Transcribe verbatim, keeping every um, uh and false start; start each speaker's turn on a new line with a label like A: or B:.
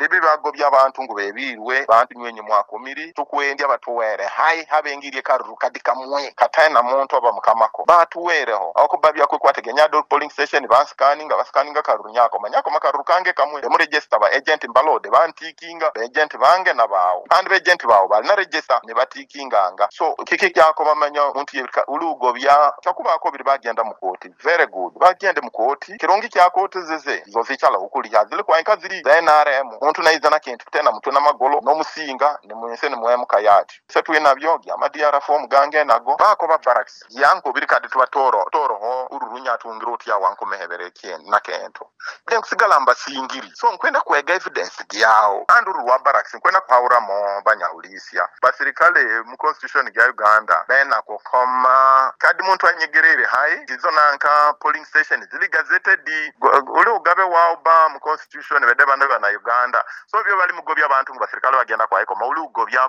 A: bibi bagobya abantu ngo bebirwe bantu nywenye mwakumiri tukwendya batuwere hai habengirye karuru kadikamwe katena muntu aba mukamako batuwereho okubabya kwe kwategenya do polling station ba scanning ba scanning karuru nyako manyako makaruru kange kamwe mu register ba agent mbalode bantikinga ba agent bange nabawo kandi ba agent bawo bali na register ne batikinganga so kiki kyako bamanya muntu ulugobya cyakubako biri bagenda mu koti very good bagende mu koti kirongi kya koti zeze zo zichala ukuli yazile kwa inkaziri za N R M muntu naizana kintu tena mtu na magolo no musinga ne mwense ne mwemu kayati setu inabyo ya madiara form gange nago bako ba barracks yanko biri kadi tubatoro toro ho ururunya tungiroti ya wanko mehebere kien na kento then kusigala mbasingiri so nkwenda kwega evidence yao anduru wa barracks nkwenda kwaura mo banyahulisia basirikale mu constitution ya Uganda bena ko koma kadi muntu anyegerere hai izo nanka polling station zili gazetted ule ugabe wao ba mu constitution bede banda na Uganda so byo bali mugobya abantu mu basirikale bagenda kwa iko mauli ugobya